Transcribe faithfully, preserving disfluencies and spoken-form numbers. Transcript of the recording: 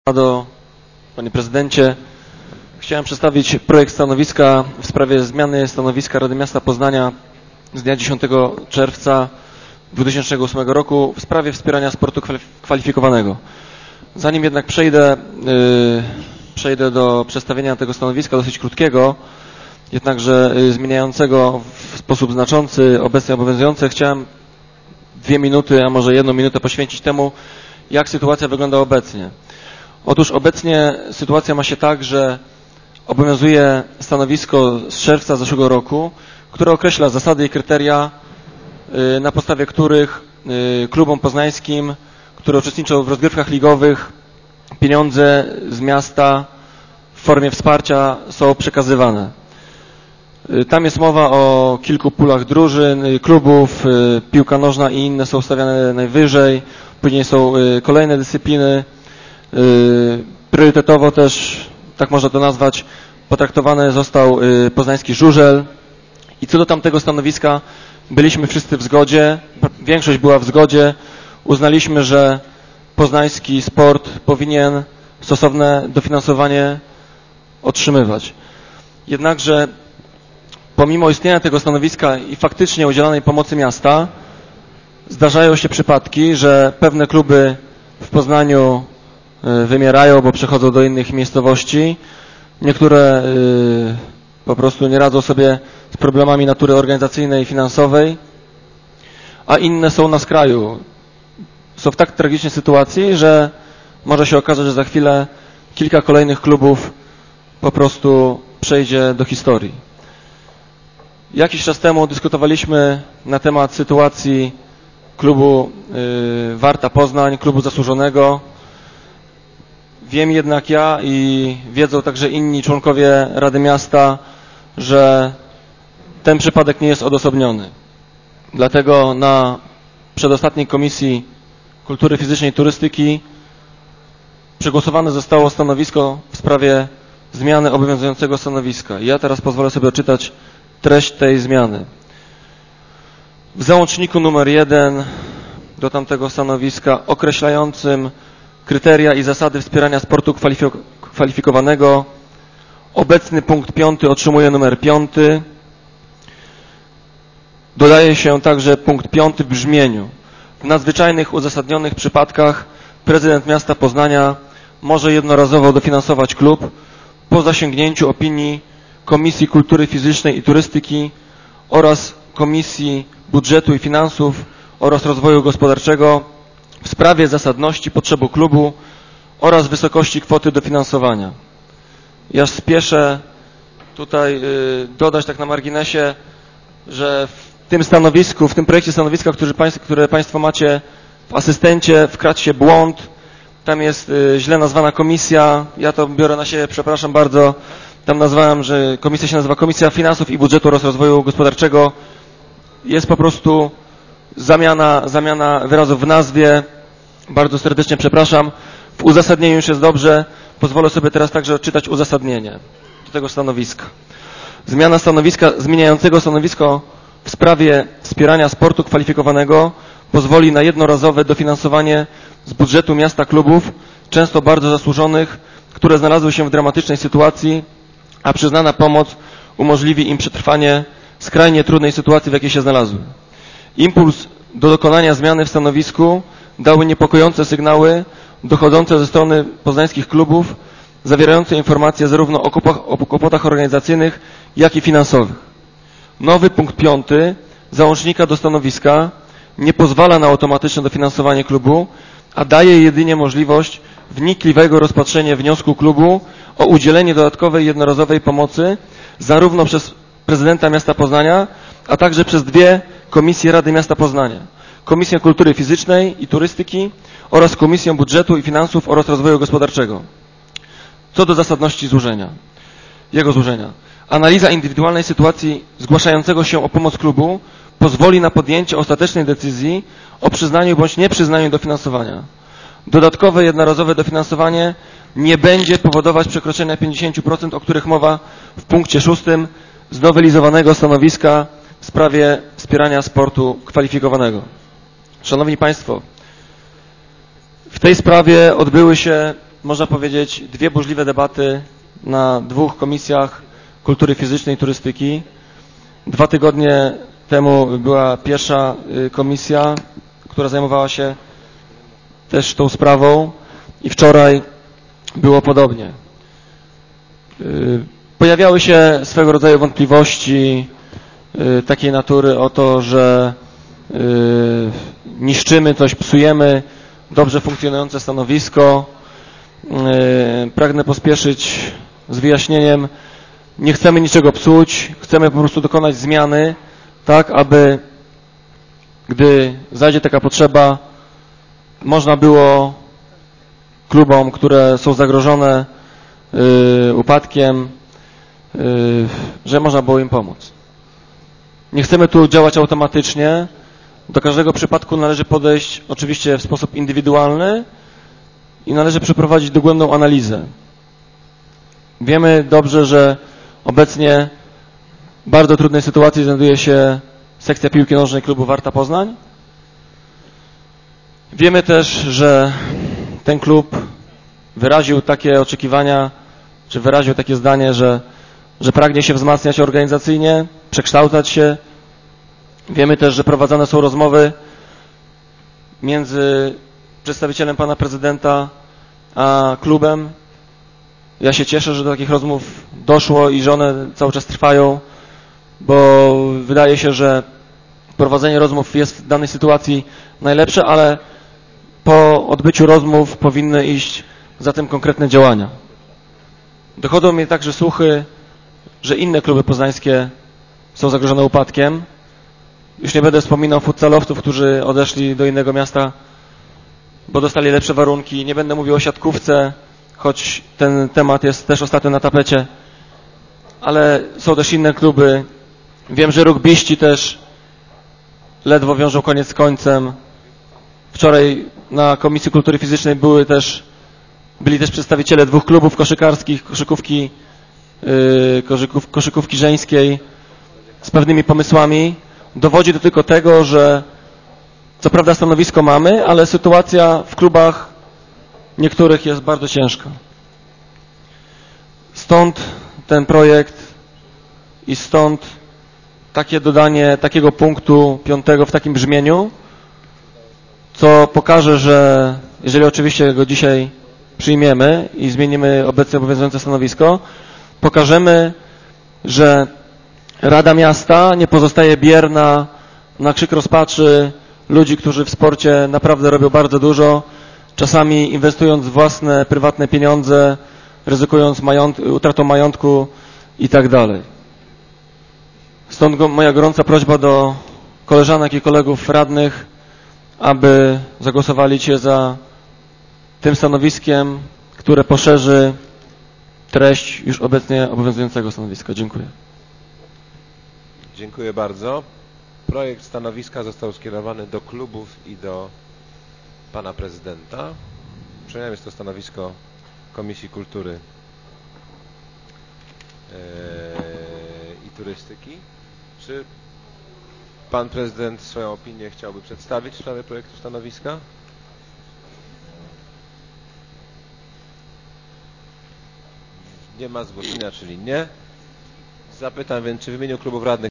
Do, Panie Prezydencie, chciałem przedstawić projekt stanowiska w sprawie zmiany stanowiska Rady Miasta Poznania z dnia dziesiątego czerwca dwa tysiące ósmego roku w sprawie wspierania sportu kwalifikowanego. Zanim jednak przejdę, yy, przejdę do przedstawienia tego stanowiska dosyć krótkiego, jednakże yy, zmieniającego w sposób znaczący obecnie obowiązujące, chciałem dwie minuty, a może jedną minutę poświęcić temu, jak sytuacja wygląda obecnie. Otóż obecnie sytuacja ma się tak, że obowiązuje stanowisko z czerwca zeszłego roku, które określa zasady i kryteria, na podstawie których klubom poznańskim, które uczestniczą w rozgrywkach ligowych, pieniądze z miasta w formie wsparcia są przekazywane. Tam jest mowa o kilku pulach drużyn, klubów, piłka nożna i inne są ustawiane najwyżej, później są kolejne dyscypliny. Priorytetowo też, tak można to nazwać, potraktowany został poznański żużel i co do tamtego stanowiska byliśmy wszyscy w zgodzie, większość była w zgodzie, uznaliśmy, że poznański sport powinien stosowne dofinansowanie otrzymywać. Jednakże pomimo istnienia tego stanowiska i faktycznie udzielanej pomocy miasta, zdarzają się przypadki, że pewne kluby w Poznaniu wymierają, bo przechodzą do innych miejscowości. Niektóre po prostu nie radzą sobie z problemami natury organizacyjnej i finansowej, a inne są na skraju. Są w tak tragicznej sytuacji, że może się okazać, że za chwilę kilka kolejnych klubów po prostu przejdzie do historii. Jakiś czas temu dyskutowaliśmy na temat sytuacji klubu Warta Poznań, klubu zasłużonego. Wiem jednak ja i wiedzą także inni członkowie Rady Miasta, że ten przypadek nie jest odosobniony. Dlatego na przedostatniej Komisji Kultury Fizycznej i Turystyki przegłosowane zostało stanowisko w sprawie zmiany obowiązującego stanowiska. I ja teraz pozwolę sobie odczytać treść tej zmiany. W załączniku numer jeden do tamtego stanowiska określającym kryteria i zasady wspierania sportu kwalifikowanego. Obecny punkt piąty otrzymuje numer piąty. Dodaje się także punkt piąty w brzmieniu. W nadzwyczajnych, uzasadnionych przypadkach prezydent miasta Poznania może jednorazowo dofinansować klub po zasięgnięciu opinii Komisji Kultury Fizycznej i Turystyki oraz Komisji Budżetu i Finansów oraz Rozwoju Gospodarczego w sprawie zasadności potrzeby klubu oraz wysokości kwoty dofinansowania. Ja spieszę tutaj y, dodać tak na marginesie, że w tym stanowisku, w tym projekcie stanowiska, który państw, które Państwo macie w asystencie, wkradł się błąd. Tam jest y, źle nazwana komisja. Ja to biorę na siebie, przepraszam bardzo. Tam nazwałem, że komisja się nazywa Komisja Finansów i Budżetu oraz Rozwoju Gospodarczego. Jest po prostu Zamiana, zamiana wyrazów w nazwie. Bardzo serdecznie przepraszam. W uzasadnieniu już jest dobrze. Pozwolę sobie teraz także odczytać uzasadnienie do tego stanowiska. Zmiana stanowiska, zmieniającego stanowisko w sprawie wspierania sportu kwalifikowanego pozwoli na jednorazowe dofinansowanie z budżetu miasta klubów, często bardzo zasłużonych, które znalazły się w dramatycznej sytuacji, a przyznana pomoc umożliwi im przetrwanie skrajnie trudnej sytuacji, w jakiej się znalazły. Impuls do dokonania zmiany w stanowisku dały niepokojące sygnały dochodzące ze strony poznańskich klubów, zawierające informacje zarówno o, kupach, o kłopotach organizacyjnych, jak i finansowych. Nowy punkt piąty załącznika do stanowiska nie pozwala na automatyczne dofinansowanie klubu, a daje jedynie możliwość wnikliwego rozpatrzenia wniosku klubu o udzielenie dodatkowej jednorazowej pomocy zarówno przez prezydenta miasta Poznania, a także przez dwie komisje Rady Miasta Poznania. Komisję Kultury Fizycznej i Turystyki oraz Komisję Budżetu i Finansów oraz Rozwoju Gospodarczego. Co do zasadności złożenia, jego złożenia. Analiza indywidualnej sytuacji zgłaszającego się o pomoc klubu pozwoli na podjęcie ostatecznej decyzji o przyznaniu bądź nieprzyznaniu dofinansowania. Dodatkowe jednorazowe dofinansowanie nie będzie powodować przekroczenia pięćdziesiąt procent, o których mowa w punkcie szóstym znowelizowanego stanowiska w sprawie wspierania sportu kwalifikowanego. Szanowni Państwo, w tej sprawie odbyły się można powiedzieć, dwie burzliwe debaty na dwóch komisjach kultury fizycznej i turystyki. Dwa tygodnie temu była pierwsza komisja, która zajmowała się też tą sprawą i wczoraj było podobnie. Pojawiały się swego rodzaju wątpliwości takiej natury o to, że niszczymy coś, psujemy dobrze funkcjonujące stanowisko. Pragnę pospieszyć z wyjaśnieniem. Nie chcemy niczego psuć, chcemy po prostu dokonać zmiany, tak aby gdy zajdzie taka potrzeba, można było klubom, które są zagrożone yy, upadkiem, yy, że można było im pomóc. Nie chcemy tu działać automatycznie. Do każdego przypadku należy podejść oczywiście w sposób indywidualny i należy przeprowadzić dogłębną analizę. Wiemy dobrze, że obecnie w bardzo trudnej sytuacji znajduje się sekcja piłki nożnej klubu Warta Poznań. Wiemy też, że ten klub wyraził takie oczekiwania, czy wyraził takie zdanie, że, że pragnie się wzmacniać organizacyjnie, przekształcać się. Wiemy też, że prowadzone są rozmowy między przedstawicielem pana prezydenta a klubem. Ja się cieszę, że do takich rozmów doszło i że one cały czas trwają, bo wydaje się, że prowadzenie rozmów jest w danej sytuacji najlepsze, ale po odbyciu rozmów powinny iść za tym konkretne działania. Dochodzą mnie także słuchy, że inne kluby poznańskie są zagrożone upadkiem. Już nie będę wspominał futsalowców, którzy odeszli do innego miasta, bo dostali lepsze warunki. Nie będę mówił o siatkówce, choć ten temat jest też ostatnio na tapecie. Ale są też inne kluby. Wiem, że rugbiści też ledwo wiążą koniec z końcem. Wczoraj na Komisji Kultury Fizycznej były też, byli też przedstawiciele dwóch klubów koszykarskich, koszykówki, yy, koszyków, koszykówki żeńskiej z pewnymi pomysłami. Dowodzi to tylko tego, że co prawda stanowisko mamy, ale sytuacja w klubach niektórych jest bardzo ciężka. Stąd ten projekt i stąd takie dodanie takiego punktu piątego w takim brzmieniu, co pokaże, że jeżeli oczywiście go dzisiaj przyjmiemy i zmienimy obecnie obowiązujące stanowisko, pokażemy, że Rada Miasta nie pozostaje bierna na krzyk rozpaczy ludzi, którzy w sporcie naprawdę robią bardzo dużo, czasami inwestując własne, prywatne pieniądze, ryzykując mająt utratą majątku i tak dalej. Stąd go, moja gorąca prośba do koleżanek i kolegów radnych, aby zagłosowali się za tym stanowiskiem, które poszerzy treść już obecnie obowiązującego stanowiska. Dziękuję. Dziękuję bardzo. Projekt stanowiska został skierowany do klubów i do pana prezydenta. Przyjąłem jest to stanowisko Komisji Kultury yy, i Turystyki. Czy pan prezydent swoją opinię chciałby przedstawić w sprawie projektu stanowiska? Nie ma zgłoszenia, czyli nie. Zapytam więc, czy w imieniu klubów radnych